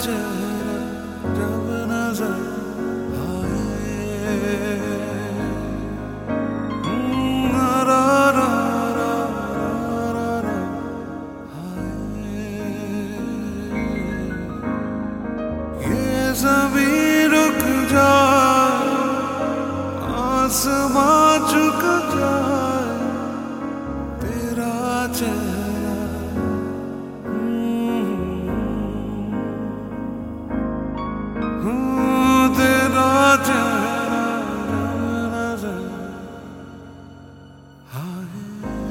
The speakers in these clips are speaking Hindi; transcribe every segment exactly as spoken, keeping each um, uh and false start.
चेहरा जब नजर आए, रा रा रा रा रा आए। ये ज़मीं रुक जाए, आसमां झुक जाए, तेरा चेहरा तेरा चेहरा नजर आए।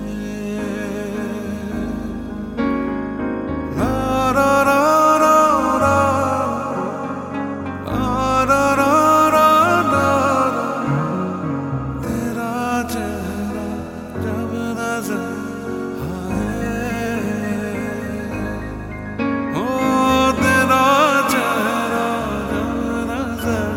ला रा रा रा रा रा रा रा रा, तेरा चेहरा जब नजर आए, ओ तेरा चेहरा जब नजर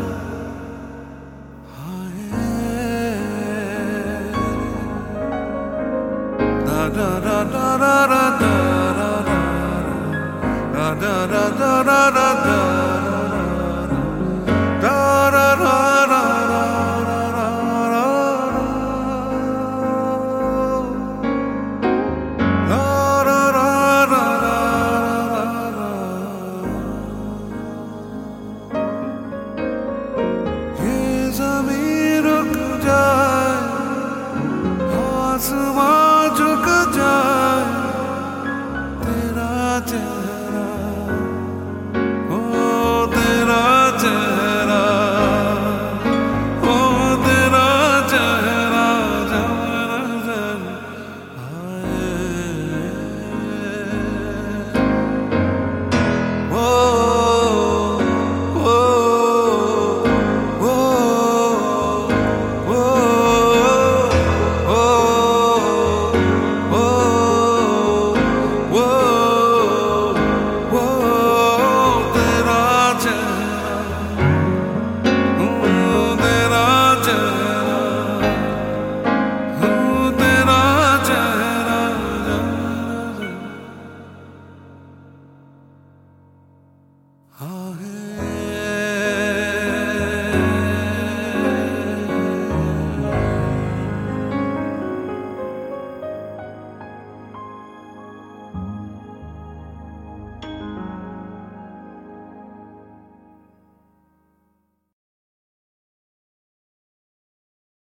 da da da da da da da da da da da da da